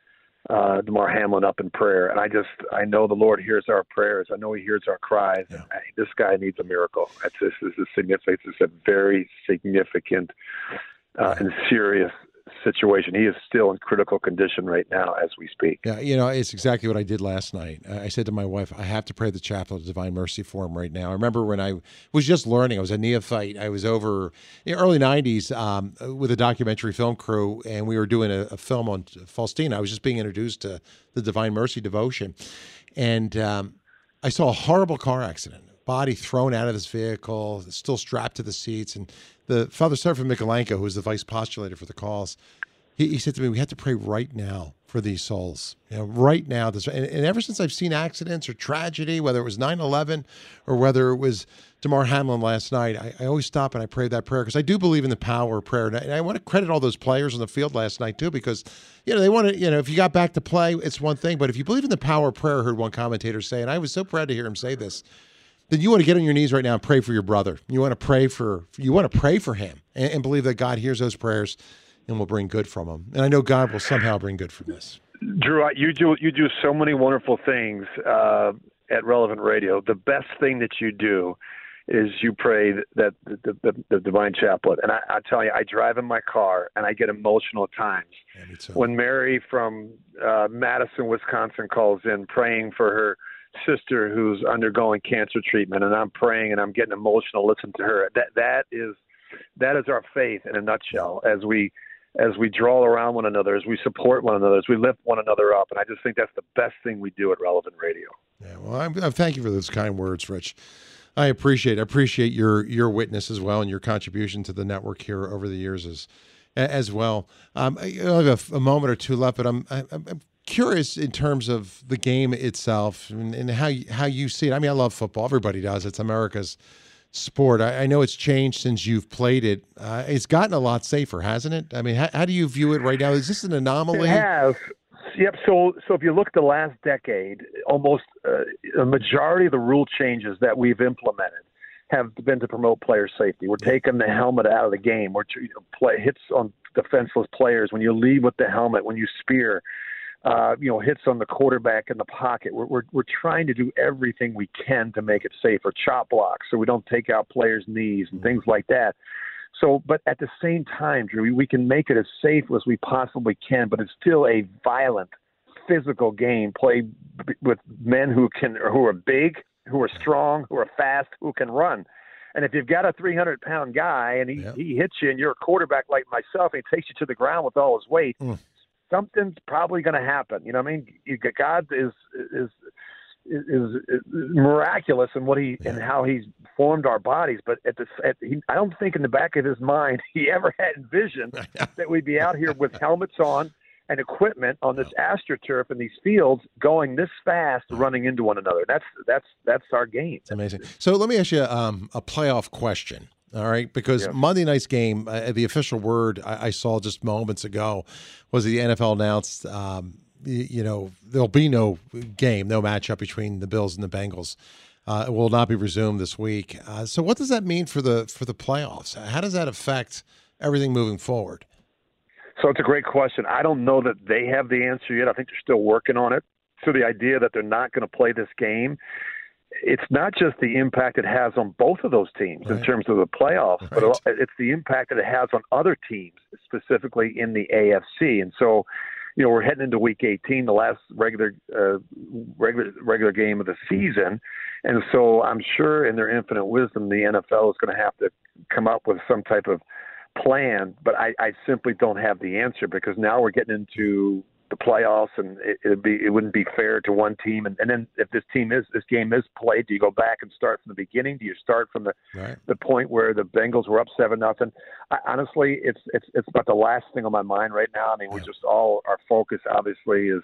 uh, Damar Hamlin up in prayer. And I just, I know the Lord hears our prayers. I know he hears our cries. Yeah. And I, this guy needs a miracle. That's, this is a significant, it's a very significant uh, and serious situation. He is still in critical condition right now as we speak. Yeah, you know, it's exactly what I did last night. I said to my wife, I have to pray the Chaplet of Divine Mercy for him right now. I remember when I was just learning, I was a neophyte. I was over in the early nineties um, with a documentary film crew, and we were doing a, a film on Faustina. I was just being introduced to the Divine Mercy devotion. And um, I saw a horrible car accident. Body thrown out of his vehicle, still strapped to the seats. And the Father Seraphin Mikolenko, who was the vice postulator for the cause, he, he said to me, we have to pray right now for these souls. You know, right now. This, and, and ever since I've seen accidents or tragedy, whether it was nine eleven or whether it was Damar Hamlin last night, I, I always stop and I pray that prayer because I do believe in the power of prayer. And I, and I want to credit all those players on the field last night too, because, you know, they want to, you know, if you got back to play, it's one thing. But if you believe in the power of prayer, I heard one commentator say, and I was so proud to hear him say this, then you want to get on your knees right now and pray for your brother. You want to pray for you want to pray for him and, and believe that God hears those prayers and will bring good from him. And I know God will somehow bring good from this. Drew, you do you do so many wonderful things uh, at Relevant Radio. The best thing that you do is you pray that the, the, the, the Divine Chaplet. And I, I tell you, I drive in my car and I get emotional at times. Yeah, me too. When Mary from uh, Madison, Wisconsin calls in praying for her sister who's undergoing cancer treatment, and I'm praying and I'm getting emotional listening to her. That that is that is our faith in a nutshell. As we as we draw around one another, as we support one another, as we lift one another up, and I just think that's the best thing we do at Relevant Radio. Yeah, well, I'm, I'm thank you for those kind words, Rich. I appreciate I appreciate your your witness as well and your contribution to the network here over the years as as well. Um, I have a, a moment or two left, but I'm I'm, I'm curious in terms of the game itself and, and how you, how you see it. I mean, I love football. Everybody does. It's America's sport. I, I know it's changed since you've played it. Uh, it's gotten a lot safer, hasn't it? I mean, how, how do you view it right now? Is this an anomaly? It has. Yep. So, so if you look at the last decade, almost uh, a majority of the rule changes that we've implemented have been to promote player safety. We're taking the helmet out of the game. We're you know, play hits on defenseless players when you lead with the helmet, when you spear. Uh, you know, hits on the quarterback in the pocket. We're, we're we're trying to do everything we can to make it safer. Chop blocks so we don't take out players' knees and things like that. So, but at the same time, Drew, we can make it as safe as we possibly can, but it's still a violent, physical game played with men who can, who are big, who are strong, who are fast, who can run. And if you've got a three hundred pound guy and he, yep. he hits you and you're a quarterback like myself and he takes you to the ground with all his weight, mm. something's probably going to happen. You know what I mean? God is is is, is miraculous in what he yeah. and how he's formed our bodies. But at the, at, he, I don't think in the back of his mind he ever had envisioned that we'd be out here with helmets on and equipment on this AstroTurf in these fields going this fast, running into one another. That's that's that's our game. It's amazing. So let me ask you um, a playoff question. All right, because yeah. Monday night's game, uh, the official word I, I saw just moments ago was the N F L announced, um, you, you know, there'll be no game, no matchup between the Bills and the Bengals. Uh, it will not be resumed this week. Uh, so, what does that mean for the for the playoffs? How does that affect everything moving forward? So, it's a great question. I don't know that they have the answer yet. I think they're still working on it. So, the idea that they're not going to play this game, it's not just the impact it has on both of those teams right. in terms of the playoffs, right. but it's the impact that it has on other teams, specifically in the A F C. And so, you know, we're heading into Week eighteen, the last regular uh, regular regular game of the season. And so I'm sure in their infinite wisdom, the N F L is going to have to come up with some type of plan. But I, I simply don't have the answer because now we're getting into the playoffs, and it, it'd be it wouldn't be fair to one team. And, and then if this team is this game is played, do you go back and start from the beginning? Do you start from the right. the point where the Bengals were up seven nothing? Honestly, it's it's it's not the last thing on my mind right now. I mean, yeah. we just all our focus obviously is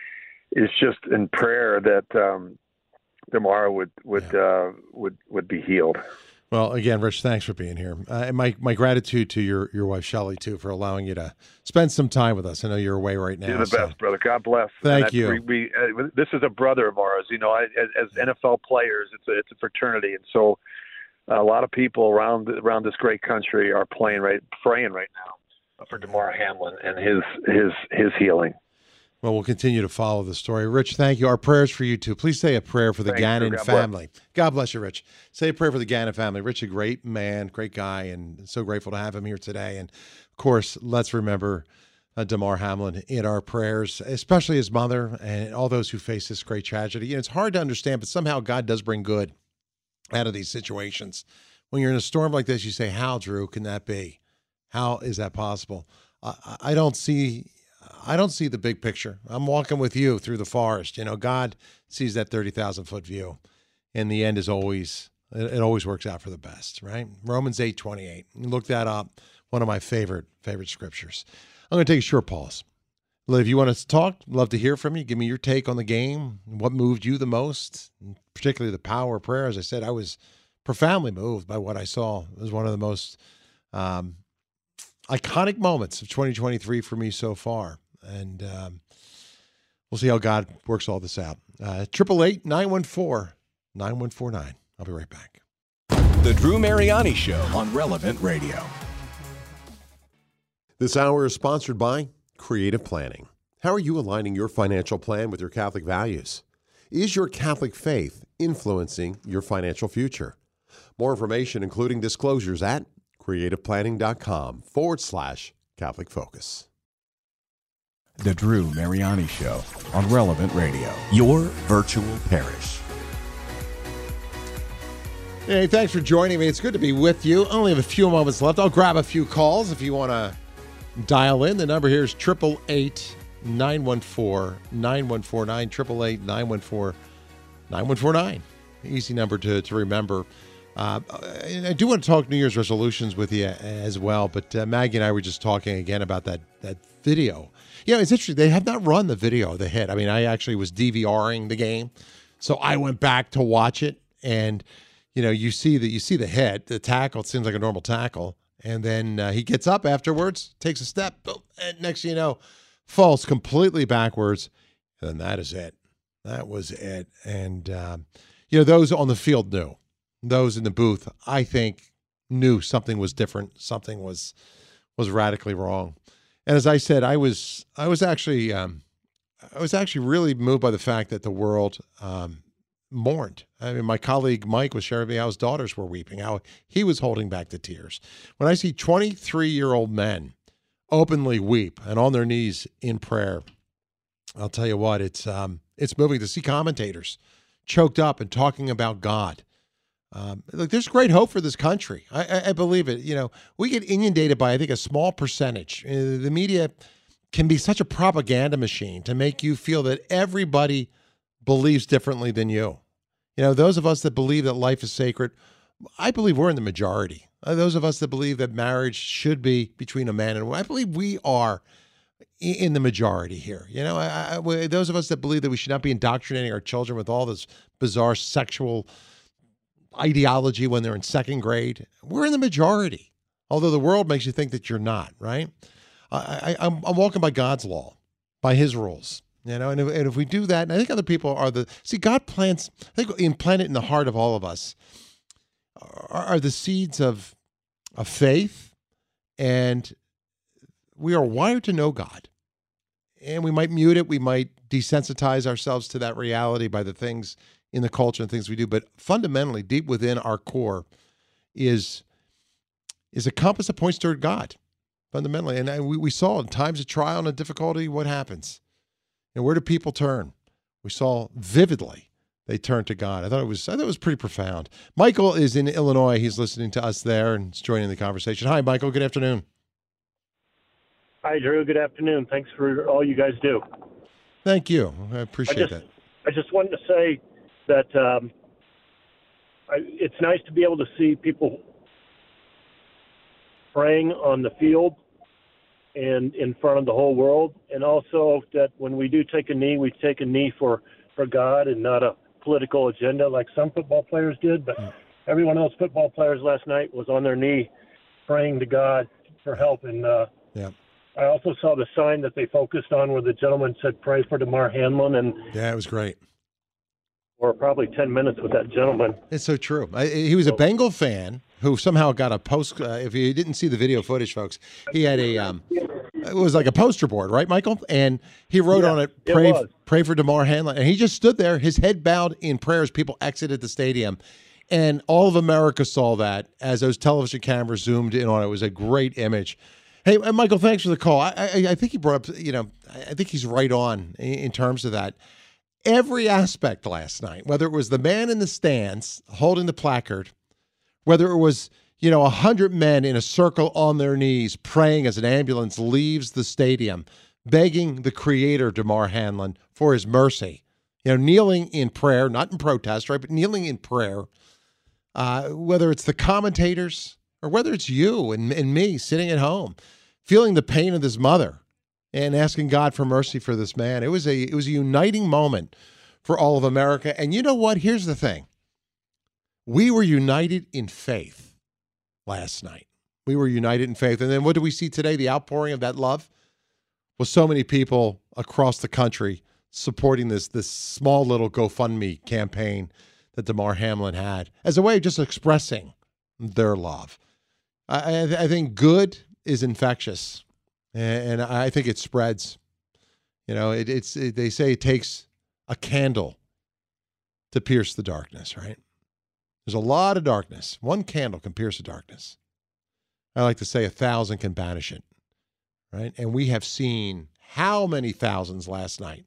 is just in prayer that um, Damar would would yeah. uh, would would be healed. Well, again, Rich, thanks for being here. Uh, and my, my gratitude to your, your wife, Shelley, too, for allowing you to spend some time with us. I know you're away right now. You're the so. best, brother. God bless. Thank you. We, we, uh, this is a brother of ours. You know, I, as, as N F L players, it's a, it's a fraternity. And so uh, a lot of people around around this great country are playing right, praying right now for Damar Hamlin and his his his healing. Well, we'll continue to follow the story. Rich, thank you. Our prayers for you, too. Please say a prayer for the Thanks, Gannon God bless. family. God bless you, Rich. Say a prayer for the Gannon family. Rich, a great man, great guy, and so grateful to have him here today. And, of course, let's remember uh, Damar Hamlin in our prayers, especially his mother and all those who face this great tragedy. You know, it's hard to understand, but somehow God does bring good out of these situations. When you're in a storm like this, you say, how, Drew, can that be? How is that possible? I, I don't see... I don't see the big picture. I'm walking with you through the forest. You know, God sees that thirty thousand foot view. And the end is always, it, it always works out for the best, right? Romans eight twenty-eight. Look that up. One of my favorite, favorite scriptures. I'm going to take a short pause. If you want to talk, love to hear from you. Give me your take on the game. What moved you the most, particularly the power of prayer. As I said, I was profoundly moved by what I saw. It was one of the most um, iconic moments of twenty twenty-three for me so far. And um, we'll see how God works all this out. Triple eight nine one four nine one four nine. I'll be right back. The Drew Mariani Show on Relevant Radio. This hour is sponsored by Creative Planning. How are you aligning your financial plan with your Catholic values? Is your Catholic faith influencing your financial future? More information, including disclosures, at creativeplanning.com forward slash Catholic Focus. The Drew Mariani Show on Relevant Radio, your virtual parish. Hey, thanks for joining me. It's good to be with you. I only have a few moments left. I'll grab a few calls if you want to dial in. The number here is eight eight eight, nine one four, nine one four nine, eight eight eight, nine one four, nine one four nine. Easy number to, to remember. Uh, I do want to talk New Year's resolutions with you as well, but uh, Maggie and I were just talking again about that that video. Yeah, it's interesting. They have not run the video, the hit. I mean, I actually was DVRing the game, so I went back to watch it, and you know, you see that you see the hit, the tackle. It seems like a normal tackle, and then uh, he gets up afterwards, takes a step, boom, and next thing you know, falls completely backwards, and that is it. That was it. And um, you know, those on the field knew. Those in the booth, I think, knew something was different. Something was was radically wrong. And as I said, I was I was actually um, I was actually really moved by the fact that the world um, mourned. I mean, my colleague Mike was sharing with me how his daughters were weeping, how he was holding back the tears. When I see twenty-three-year-old men openly weep and on their knees in prayer, I'll tell you what, it's um, it's moving to see commentators choked up and talking about God. Um, look, there's great hope for this country. I, I, I believe it. You know, we get inundated by, I think, a small percentage. Uh, the media can be such a propaganda machine to make you feel that everybody believes differently than you. You know, those of us that believe that life is sacred, I believe we're in the majority. Uh, those of us that believe that marriage should be between a man and a woman, I believe we are in the majority here. You know, I, I, those of us that believe that we should not be indoctrinating our children with all this bizarre sexual ideology when they're in second grade, we're in the majority. Although the world makes you think that you're not, right? I, I, I'm, I'm walking by God's law, by His rules, you know. And if, and if we do that, and I think other people are the see God plants. I think implanted in the heart of all of us are, are the seeds of of faith, and we are wired to know God. And we might mute it, we might desensitize ourselves to that reality by the things in the culture and things we do, but fundamentally, deep within our core is, is a compass that points toward God, fundamentally. And I, we, we saw in times of trial and difficulty, what happens? And where do people turn? We saw vividly they turned to God. I thought it was I thought it was pretty profound. Michael is in Illinois. He's listening to us there and is joining the conversation. Hi, Michael. Good afternoon. Hi, Drew. Good afternoon. Thanks for all you guys do. Thank you. I appreciate I just, that. I just wanted to say that um, I, it's nice to be able to see people praying on the field and in front of the whole world, and also that when we do take a knee, we take a knee for, for God and not a political agenda like some football players did. But mm. every one of those football players last night was on their knee praying to God for help. And uh, yeah. I also saw the sign that they focused on where the gentleman said, "Pray for Damar Hamlin." And yeah, it was great. Or probably ten minutes with that gentleman. It's so true. I, he was a Bengal fan who somehow got a post. Uh, if you didn't see the video footage, folks, he had a. Um, it was like a poster board, right, Michael? And he wrote Yeah, on it, it "Pray, was. pray for Damar Hamlin," and he just stood there, his head bowed in prayer as people exited the stadium. And all of America saw that as those television cameras zoomed in on it. It was a great image. Hey, uh, Michael, thanks for the call. I, I, I think he brought up, you know, I think he's right on in, in terms of that. Every aspect last night, whether it was the man in the stands holding the placard, whether it was, you know, a hundred men in a circle on their knees praying as an ambulance leaves the stadium, begging the creator, Damar Hamlin, for his mercy, you know, kneeling in prayer, not in protest, right, but kneeling in prayer, uh, whether it's the commentators or whether it's you and, and me sitting at home, feeling the pain of this mother and asking God for mercy for this man. It was a it was a uniting moment for all of America. And you know what? Here's the thing. We were united in faith last night. We were united in faith. And then what do we see today? The outpouring of that love? Well, so many people across the country supporting this, this small little GoFundMe campaign that Damar Hamlin had as a way of just expressing their love. I, I think good is infectious. And I think it spreads. You know, it, it's it, they say it takes a candle to pierce the darkness, right? There's a lot of darkness. One candle can pierce the darkness. I like to say a thousand can banish it, right? And we have seen how many thousands last night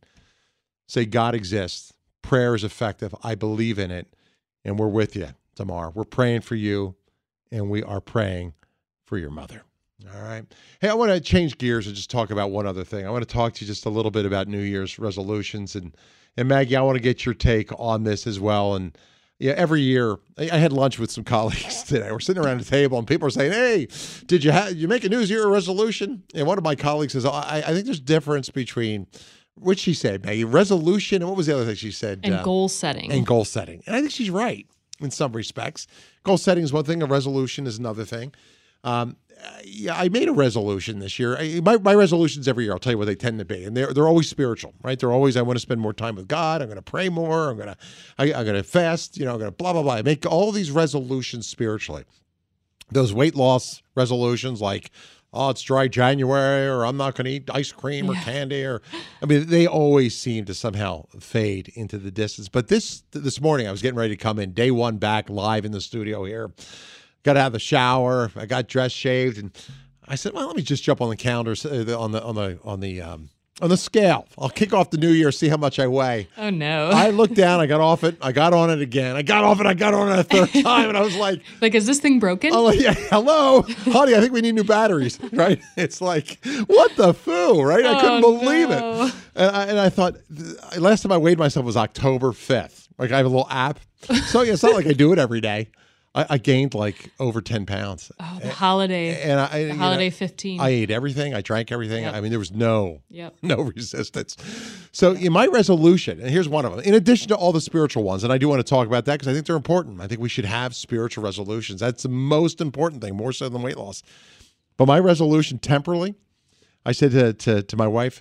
say God exists, prayer is effective, I believe in it, and we're with you, Damar. We're praying for you, and we are praying for your mother. All right. Hey, I want to change gears and just talk about one other thing. I want to talk to you just a little bit about New Year's resolutions. And, and Maggie, I want to get your take on this as well. And yeah, every year, I, I had lunch with some colleagues today. We're sitting around the table and people are saying, hey, did you, ha- you make a New Year's resolution? And one of my colleagues says, I, I think there's a difference between, what'd she say, Maggie? Resolution, and what was the other thing she said? And uh, goal setting. And goal setting. And I think she's right in some respects. Goal setting is one thing. A resolution is another thing. Um, yeah, I made a resolution this year. I, my, my resolutions every year, I'll tell you what they tend to be. And they're, they're always spiritual, right? They're always, I want to spend more time with God. I'm going to pray more. I'm going to, I, I'm going to fast, you know, I'm going to blah, blah, blah. I make all these resolutions spiritually. Those weight loss resolutions like, oh, it's dry January, or I'm not going to eat ice cream or Yeah. candy, or, I mean, they always seem to somehow fade into the distance. But this, this morning, I was getting ready to come in, day one back live in the studio here. Got out of the shower. I got dressed, shaved, and I said, "Well, let me just jump on the calendar uh, on the on the on the um, on the scale. I'll kick off the new year, see how much I weigh." Oh no! I looked down. I got off it. I got on it again. I got off it. I got on it a third time, and I was like, "Like, is this thing broken?" I'm like, yeah, hello, honey. I think we need new batteries. Right? It's like, what the foo? Right? I couldn't Oh, believe no. it. And I, and I thought, last time I weighed myself was October fifth. Like I have a little app, so yeah, it's not like I do it every day. I, I gained like over ten pounds. Oh, the holiday. And I, the you holiday know, fifteen. I ate everything. I drank everything. Yep. I mean, there was no, Yep. no resistance. So in my resolution, and here's one of them, in addition to all the spiritual ones, and I do want to talk about that because I think they're important. I think we should have spiritual resolutions. That's the most important thing, more so than weight loss. But my resolution temporarily, I said to, to, to my wife,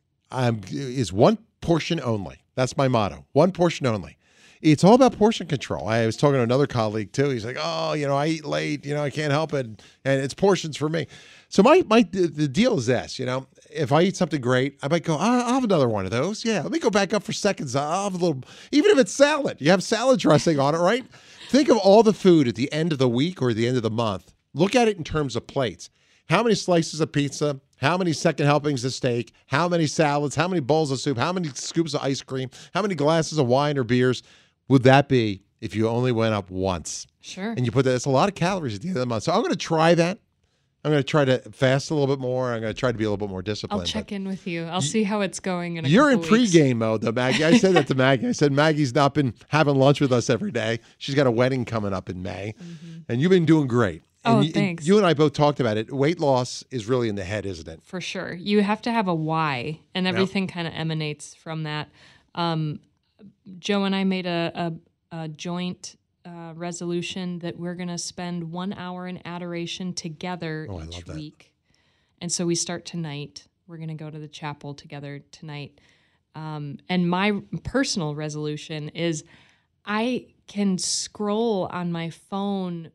um, is one portion only. That's my motto. One portion only. It's all about portion control. I was talking to another colleague too. He's like, "Oh, you know, I eat late. You know, I can't help it, and it's portions for me." So my my the deal is this. You know, if I eat something great, I might go, "I'll I'll have another one of those." Yeah, let me go back up for seconds. I'll have a little, even if it's salad. You have salad dressing on it, right? Think of all the food at the end of the week or the end of the month. Look at it in terms of plates. How many slices of pizza? How many second helpings of steak? How many salads? How many bowls of soup? How many scoops of ice cream? How many glasses of wine or beers would that be if you only went up once? Sure. And you put that, it's a lot of calories at the end of the month. So I'm going to try that. I'm going to try to fast a little bit more. I'm going to try to be a little bit more disciplined. I'll check in with you. I'll see how it's going in a You're in couple weeks. pregame mode, though, Maggie. I said that to Maggie. I said Maggie's not been having lunch with us every day. She's got a wedding coming up in May, mm-hmm. and you've been doing great. And Oh, you, thanks. You and I both talked about it. Weight loss is really in the head, isn't it? For sure. You have to have a why, and everything kind of emanates from that. Um, Joe and I made a, a, a joint uh, resolution that we're going to spend one hour in adoration together Oh, I each love that. week. And so we start tonight. We're going to go to the chapel together tonight. Um, and my personal resolution is I can scroll on my phone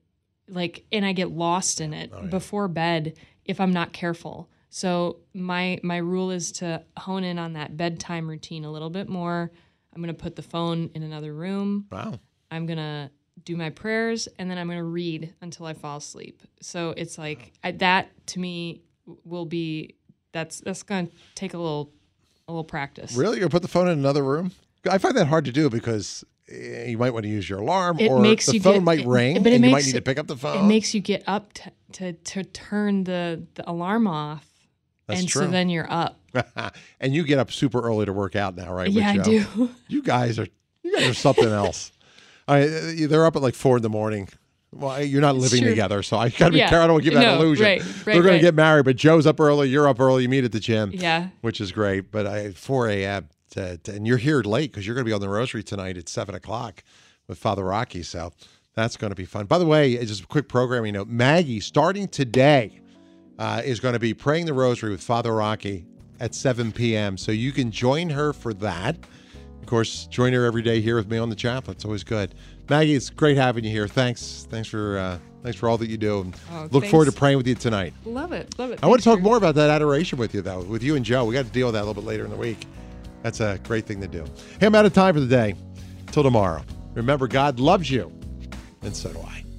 like, and I get lost in it oh, yeah. before bed if I'm not careful. So my my rule is to hone in on that bedtime routine a little bit more. I'm going to put the phone in another room. Wow. I'm going to do my prayers, and then I'm going to read until I fall asleep. So it's like I, that to me will be that's that's going to take a little a little practice. Really? You're going to put the phone in another room? I find that hard to do because you might want to use your alarm, it or makes the you phone get, might ring, but it and makes, you might need to pick up the phone. It makes you get up to to, to turn the, the alarm off. That's and true. so then you're up. And you get up super early to work out now, right? Yeah, I do. You guys are you guys are something else. All right, they're up at like four in the morning. Well, you're not living together, so I got to be yeah. careful. I don't want to give that no, illusion. Right, right, they're going right. to get married, but Joe's up early. You're up early. You meet at the gym. Yeah, which is great. But I four a.m. To, to, and you're here late because you're going to be on the rosary tonight at seven o'clock with Father Rocky. So that's going to be fun. By the way, just a quick programming note: Maggie, starting today, uh, is going to be praying the rosary with Father Rocky at seven p.m. So you can join her for that. Of course, join her every day here with me on the chapel. It's always good. Maggie, it's great having you here. Thanks, thanks for uh, thanks for all that you do. And oh, look thanks. forward to praying with you tonight. Love it, love it. I thanks want to talk for... more about that adoration with you, though, with you and Joe. We got to deal with that a little bit later in the week. That's a great thing to do. Hey, I'm out of time for the day. Till tomorrow. Remember, God loves you, and so do I.